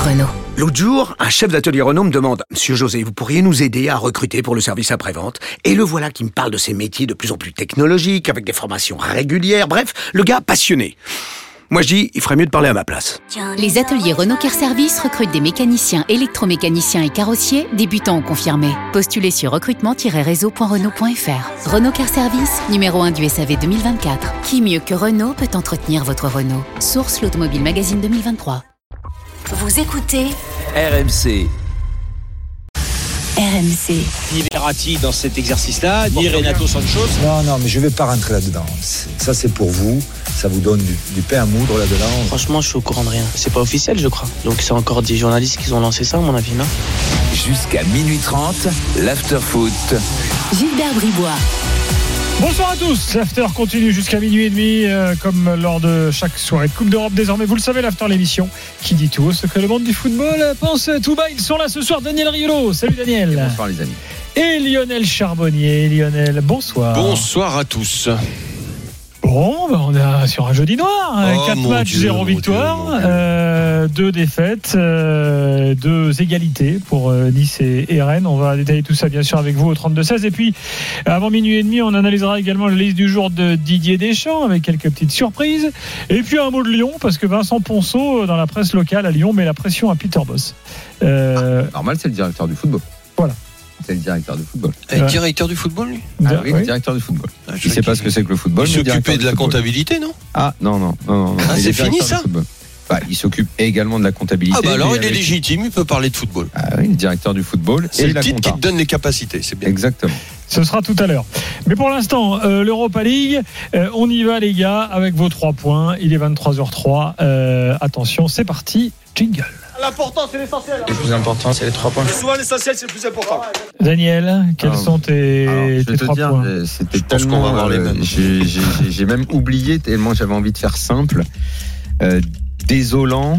Renault. L'autre jour, un chef d'atelier Renault me demande « Monsieur José, vous pourriez nous aider à recruter pour le service après-vente ?» Et le voilà qui me parle de ces métiers de plus en plus technologiques, avec des formations régulières, bref, le gars passionné. Moi je dis, il ferait mieux de parler à ma place. Les ateliers Renault Car Service recrutent des mécaniciens, électromécaniciens et carrossiers, débutants ou confirmés. Postulez sur recrutement-réseau.renault.fr. Renault Car Service, numéro 1 du SAV 2024. Qui mieux que Renault peut entretenir votre Renault? Source l'Automobile Magazine 2023. Vous écoutez RMC. RMC. Ni Verratti dans cet exercice-là, ni Renato Santos. Non, mais je vais pas rentrer là-dedans. Ça, c'est pour vous. Ça vous donne du pain à moudre là-dedans. Franchement, je suis au courant de rien. C'est pas officiel, je crois. Donc c'est encore des journalistes qui ont lancé ça, à mon avis, non? Jusqu'à minuit 30, l'after-foot. Gilbert Bribois. Bonsoir à tous, l'after continue jusqu'à minuit et demi comme lors de chaque soirée de Coupe d'Europe désormais. Vous le savez, l'after, l'émission qui dit tout ce que le monde du football pense tout bas. Ils sont là ce soir, Daniel Riolo. Salut Daniel. Bonsoir les amis. Et Lionel Charbonnier. Lionel, bonsoir. Bonsoir à tous. Bon, on est sur un jeudi noir. 4 matchs, 0 victoire, 2 défaites, 2 égalités pour Nice et Rennes. On va détailler tout ça bien sûr avec vous au 32-16. Et puis, avant minuit et demi, on analysera également la liste du jour de Didier Deschamps avec quelques petites surprises. Et puis un mot de Lyon, parce que Vincent Ponceau, dans la presse locale à Lyon, met la pression à Peter Bosz. Normal, c'est le directeur du football. Voilà. C'est le directeur du football. Directeur du football, lui ? Ah oui, le directeur du football. Je ne sais pas ce que c'est que le football. Il s'occupait de la comptabilité, non ? Ah, non. Ah, c'est fini ça ? Il s'occupe également de la comptabilité. Ah bah alors il est légitime, il peut parler de football. Ah oui, le directeur du football. C'est le titre qui te donne les capacités, c'est bien. Exactement. Ce sera tout à l'heure. Mais pour l'instant, l'Europa League, on y va les gars avec vos 3 points. Il est 23h03. Attention, c'est parti. Jingle. L'important, c'est l'essentiel. Le plus important, c'est les 3 points. Souvent, l'essentiel, c'est le plus important. Daniel, quels sont tes 3 points ? C'était pense qu'on va avoir les mêmes. J'ai même oublié tellement j'avais envie de faire simple. Désolant.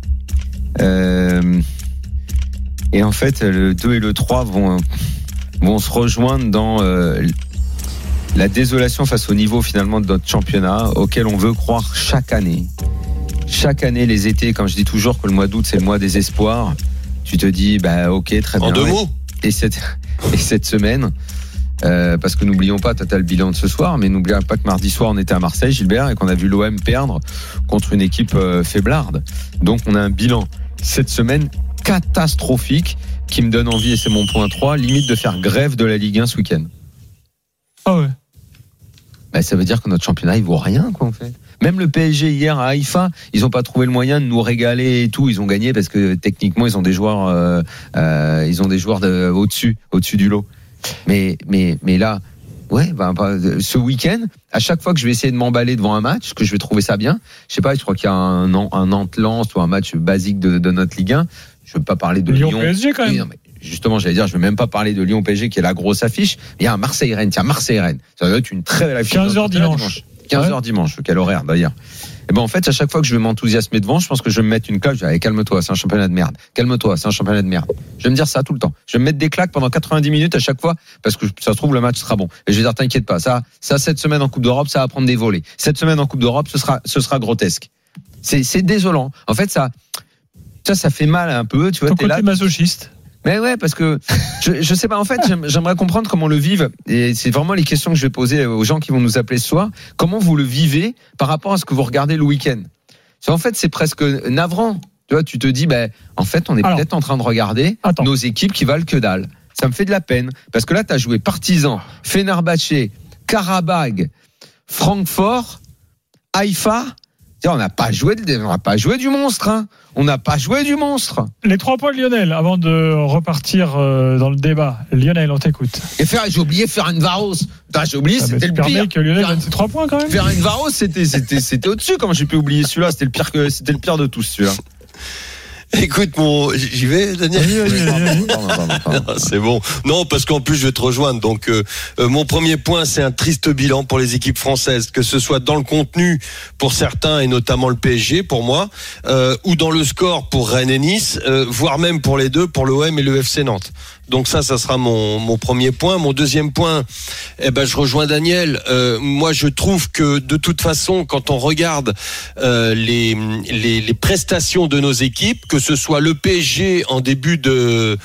Et en fait, le 2 et le 3 vont se rejoindre dans la désolation face au niveau finalement de notre championnat auquel on veut croire chaque année. Chaque année, les étés, comme je dis toujours que le mois d'août, c'est le mois des espoirs, tu te dis, ok, très bien. En 2 mots. Et cette semaine, parce que n'oublions pas, tu as le bilan de ce soir, mais n'oublions pas que mardi soir, on était à Marseille, Gilbert, et qu'on a vu l'OM perdre contre une équipe faiblarde. Donc, on a un bilan cette semaine catastrophique qui me donne envie, et c'est mon point 3, limite de faire grève de la Ligue 1 ce week-end. Ah ouais. Ça veut dire que notre championnat, il vaut rien, quoi, en fait. Même le PSG hier à Haïfa, ils n'ont pas trouvé le moyen de nous régaler et tout. Ils ont gagné parce que techniquement, ils ont des joueurs, au-dessus du lot. Mais là, ce week-end, à chaque fois que je vais essayer de m'emballer devant un match, que je vais trouver ça bien, je sais pas, je crois qu'il y a un Nantes-Lens ou un match basique de notre Ligue 1. Je veux pas parler de Lyon. PSG quand même. Oui, non, mais justement, j'allais dire, je veux même pas parler de Lyon PSG qui est la grosse affiche. Il y a un Marseille-Rennes. Tiens, Marseille-Rennes. Ça doit être une très belle affiche. 15h dimanche. 15h dimanche, quel horaire d'ailleurs. Et en fait, à chaque fois que je vais m'enthousiasmer devant, je pense que je vais me mettre une claque. Je vais dire, allez, calme-toi, c'est un championnat de merde. Calme-toi, c'est un championnat de merde. Je vais me dire ça tout le temps. Je vais me mettre des claques pendant 90 minutes à chaque fois parce que ça se trouve le match sera bon. Et je vais dire, t'inquiète pas, ça cette semaine en Coupe d'Europe, ça va prendre des volets. Cette semaine en Coupe d'Europe, ce sera grotesque. C'est désolant. En fait, ça fait mal un peu. Tu vois, ton t'es côté là. masochiste. Mais ouais, parce que je sais pas, en fait, j'aimerais comprendre comment le vivent, et c'est vraiment les questions que je vais poser aux gens qui vont nous appeler ce soir. Comment vous le vivez par rapport à ce que vous regardez le week-end? En fait, c'est presque navrant. Tu vois, tu te dis, en fait, on est peut-être en train de regarder nos équipes qui valent que dalle. Ça me fait de la peine, parce que là, t'as joué Partizan, Fenerbahçe, Karabag, Francfort, Haïfa. On n'a pas joué du monstre, hein. On n'a pas joué du monstre. Les 3 points de Lionel, avant de repartir dans le débat. Lionel, on t'écoute. Et j'ai oublié Ferencváros. J'ai oublié, c'était le pire. Que Lionel donne ses 3 points quand même. Ferencváros, c'était au-dessus. Comment j'ai pu oublier celui-là? C'était le pire de tous, celui-là. Écoute, j'y vais, Daniel. Pardon. C'est bon. Non, parce qu'en plus je vais te rejoindre. Donc, mon premier point, c'est un triste bilan pour les équipes françaises, que ce soit dans le contenu pour certains et notamment le PSG pour moi, ou dans le score pour Rennes et Nice, voire même pour les deux, pour l'OM et le FC Nantes. Donc ça sera mon premier point. Mon deuxième point, je rejoins Daniel. Moi, je trouve que de toute façon, quand on regarde les prestations de nos équipes, que ce soit le PSG en début de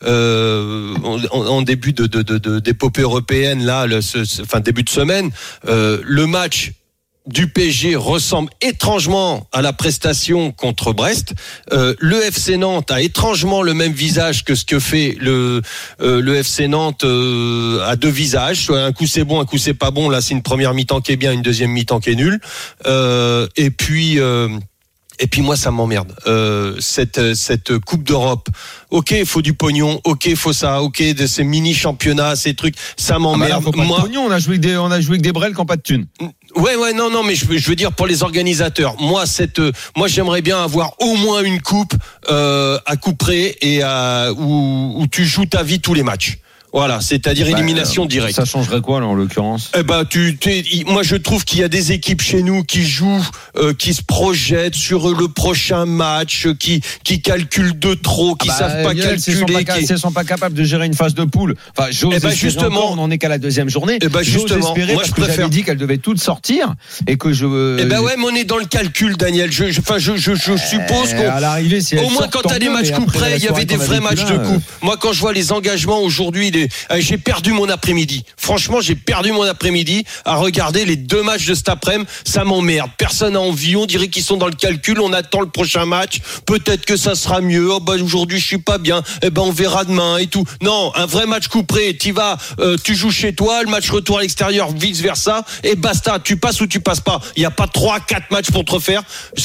d'épopée européenne là, début de semaine, le match du PSG ressemble étrangement à la prestation contre Brest. Le FC Nantes a étrangement le même visage que ce que fait le FC Nantes à deux visages. Soit un coup c'est bon, un coup c'est pas bon. Là, c'est une première mi-temps qui est bien, une deuxième mi-temps qui est nulle. Et puis moi ça m'emmerde. Cette Coupe d'Europe. Ok, il faut du pognon. Ok, il faut ça. Ok, de ces mini championnats, ces trucs, ça m'emmerde. Faut pas de pognon, on a joué avec des brels qui n'ont pas de thunes. Ouais, non, mais je veux dire pour les organisateurs. Moi, j'aimerais bien avoir au moins une coupe à coup près et où tu joues ta vie tous les matchs. Voilà, c'est-à-dire élimination directe. Ça changerait quoi là en l'occurrence ? Moi je trouve qu'il y a des équipes chez nous qui jouent, qui se projettent sur le prochain match, qui calculent de trop, qui savent pas calculer. S'ils ne sont pas capables de gérer une phase de poule. Enfin, justement, on n'en est qu'à la deuxième journée. Justement, moi je préfère. J'avais dit qu'elle devait toutes sortir et que je. Mais on est dans le calcul, Daniel. Je suppose qu'à l'arrivée, si au moins quand t'as des matchs coup près, il y avait des vrais matchs de coupe. Moi, quand je vois les engagements aujourd'hui. J'ai perdu mon après-midi. Franchement, j'ai perdu mon après-midi à regarder les deux matchs de cet après-midi. Ça m'emmerde. Personne n'a envie. On dirait qu'ils sont dans le calcul. On attend le prochain match. Peut-être que ça sera mieux. Aujourd'hui, je suis pas bien. On verra demain et tout. Non, un vrai match couperé. T'y vas, tu joues chez toi. Le match retour à l'extérieur, vice versa. Et basta. Tu passes ou tu passes pas. Il y a pas 3-4 matchs pour te refaire.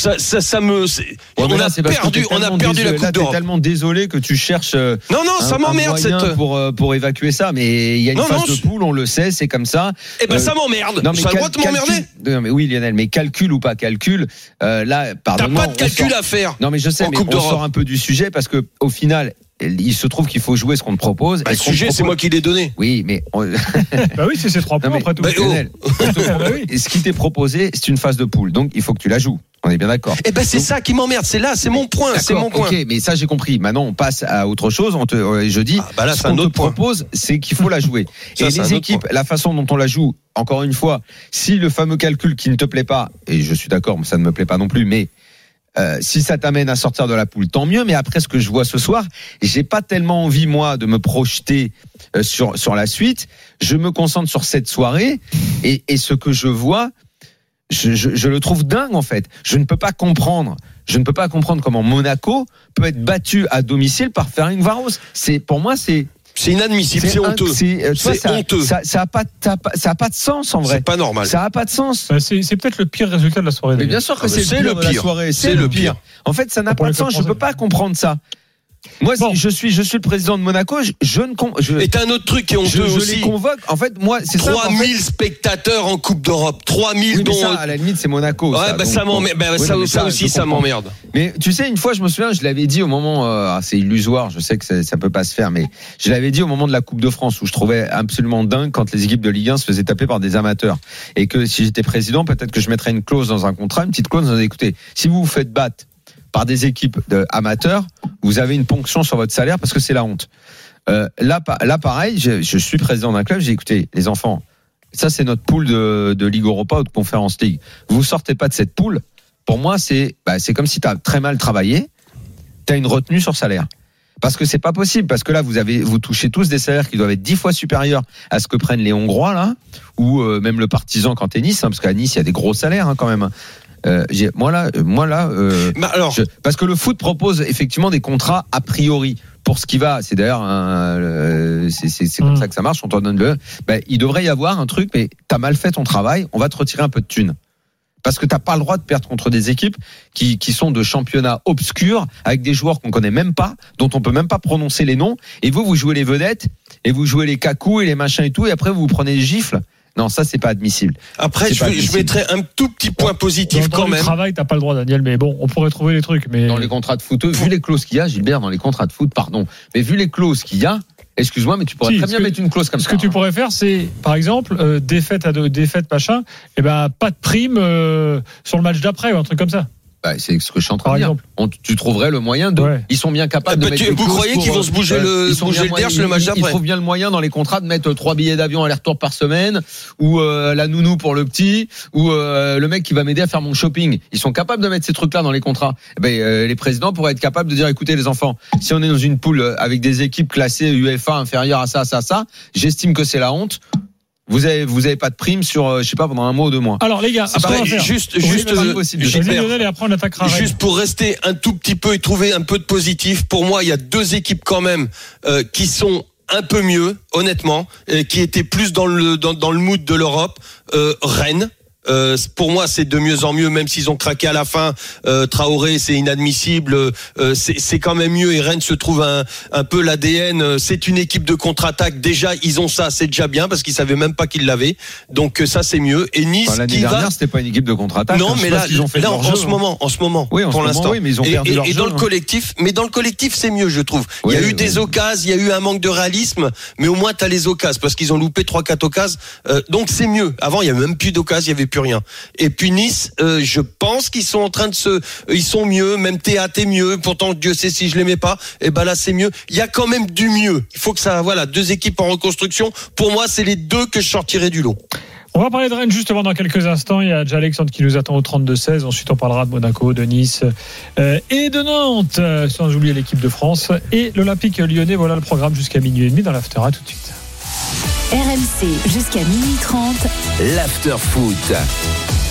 On a perdu la Coupe d'Europe. T'es tellement désolé que tu cherches. Non, ça m'emmerde pour évacuer ça, mais il y a une phase de poule, on le sait, c'est comme ça. Ça m'emmerde. Ça a le droit de m'emmerder. Non, mais oui, Lionel, mais calcul ou pas calcul, là, pardonne-moi. T'as pas de calcul à faire. Non, mais je sais, mais on sort un peu du sujet parce que au final, il se trouve qu'il faut jouer ce qu'on te propose. Le sujet, c'est moi qui l'ai donné. Oui, mais oui, c'est ces 3 points après tout. Ce qui t'est proposé, c'est une phase de poule, donc il faut que tu la joues. On est bien d'accord. C'est ça qui m'emmerde. C'est mon point. C'est mon point. Ok, mais ça j'ai compris. Maintenant, on passe à autre chose. Je dis, ce qu'on te propose, c'est qu'il faut la jouer. Et les équipes, la façon dont on la joue, encore une fois, si le fameux calcul qui ne te plaît pas, et je suis d'accord, ça ne me plaît pas non plus, mais si ça t'amène à sortir de la poule, tant mieux. Mais après ce que je vois ce soir, j'ai pas tellement envie moi de me projeter sur la suite. Je me concentre sur cette soirée et ce que je vois. Je le trouve dingue en fait. Je ne peux pas comprendre comment Monaco peut être battu à domicile par Ferencváros. Pour moi, c'est inadmissible, c'est honteux. C'est honteux. Ça a pas de sens en vrai. C'est pas normal. Ça a pas de sens. C'est peut-être le pire résultat de la soirée. Mais bien sûr que c'est le pire de la soirée. C'est le pire. En fait, ça n'a pas de sens. Je peux pas comprendre ça. Moi, je suis le président de Monaco. Et t'as un autre truc qui est honteux aussi. Je les convoque. En fait, moi, c'est 3000 spectateurs en Coupe d'Europe. 3000 oui, dont. Ça, à la limite, c'est Monaco. Ouais, ça m'emmerde. Ça aussi, ça m'emmerde. Mais tu sais, une fois, je me souviens, je l'avais dit au moment. C'est illusoire. Je sais que ça peut pas se faire, mais je l'avais dit au moment de la Coupe de France où je trouvais absolument dingue quand les équipes de Ligue 1 se faisaient taper par des amateurs. Et que si j'étais président, peut-être que je mettrais une clause dans un contrat, une petite clause. Écoutez, si vous vous faites battre par des équipes amateurs, vous avez une ponction sur votre salaire parce que c'est la honte. Là, pareil, je suis président d'un club, j'ai dit, écoutez, les enfants, ça c'est notre poule de Ligue Europa ou de Conference League. Vous sortez pas de cette poule. Pour moi, c'est comme si tu as très mal travaillé, tu as une retenue sur salaire. Parce que c'est pas possible, parce que là, vous touchez tous des salaires qui doivent être 10 fois supérieurs à ce que prennent les Hongrois, là, ou même le Partizan quand t'es Nice, parce qu'à Nice, il y a des gros salaires, quand même. Parce que le foot propose effectivement des contrats a priori pour ce qui va. C'est d'ailleurs c'est comme ça que ça marche. On t'en donne il devrait y avoir un truc, mais t'as mal fait ton travail, on va te retirer un peu de thunes. Parce que t'as pas le droit de perdre contre des équipes qui sont de championnats obscurs avec des joueurs qu'on connaît même pas, dont on peut même pas prononcer les noms. Et vous jouez les vedettes et vous jouez les cacous et les machins et tout, et après vous prenez des gifles. Non, ça c'est pas admissible. Après, je mettrais un tout petit point positif quand même. Dans le travail, t'as pas le droit, Daniel, mais bon, on pourrait trouver les trucs. Mais dans les contrats de foot, vu les clauses qu'il y a, Gilbert, dans les contrats de foot, pardon, mais vu les clauses qu'il y a, excuse-moi, mais tu pourrais très bien mettre une clause comme ça. Ce que tu pourrais faire, c'est, par exemple, défaite machin, pas de prime sur le match d'après ou un truc comme ça. C'est ce que je suis en train Par de dire. exemple. Tu trouverais le moyen de. Ouais. Ils sont bien capables de mettre. Vous croyez qu'ils vont se bouger le derche le match Ils d'après? trouvent bien le moyen dans les contrats de mettre 3 billets d'avion aller-retour par semaine, ou la nounou pour le petit, ou le mec qui va m'aider à faire mon shopping. Ils sont capables de mettre ces trucs-là dans les contrats. Les présidents pourraient être capables de dire, écoutez les enfants, si on est dans une poule avec des équipes classées UEFA inférieures à ça, j'estime que c'est la honte. Vous avez pas de prime sur, je sais pas, pendant un mois ou 2 mois. Alors les gars, Après, juste Lionel et après on attaquera. Juste pour rester un tout petit peu et trouver un peu de positif, pour moi, il y a 2 équipes quand même qui sont un peu mieux, honnêtement, qui étaient plus dans le mood de l'Europe. Rennes. Pour moi, c'est de mieux en mieux, même s'ils ont craqué à la fin. Traoré, c'est inadmissible. C'est quand même mieux. Et Rennes se trouve un peu l'ADN. C'est une équipe de contre-attaque. Déjà, ils ont ça, c'est déjà bien parce qu'ils savaient même pas qu'ils l'avaient. Donc ça, c'est mieux. Et Nice, l'année dernière, c'était pas une équipe de contre-attaque. Non, mais là, en ce moment, oui, pour l'instant. Oui, mais ils ont perdu leur et jeu, dans le collectif, c'est mieux, je trouve. Oui, il y a eu des occasions, il y a eu un manque de réalisme, mais au moins t'as les occasions parce qu'ils ont loupé 3-4 occasions. Donc c'est mieux. Avant, il y avait même plus d'occasions, il y avait plus rien. Et puis Nice, je pense qu'ils sont en train ils sont mieux, même Théâtre est mieux, pourtant Dieu sait si je l'aimais pas, et ben là c'est mieux. Il y a quand même du mieux. Il faut que ça, 2 équipes en reconstruction. Pour moi, c'est les 2 que je sortirais du lot. On va parler de Rennes justement dans quelques instants. Il y a déjà Alexandre qui nous attend au 32-16. Ensuite, on parlera de Monaco, de Nice et de Nantes, sans oublier l'équipe de France et l'Olympique Lyonnais. Voilà le programme jusqu'à minuit et demi dans l'After. À tout de suite. RMC jusqu'à minuit 30. L'After Foot.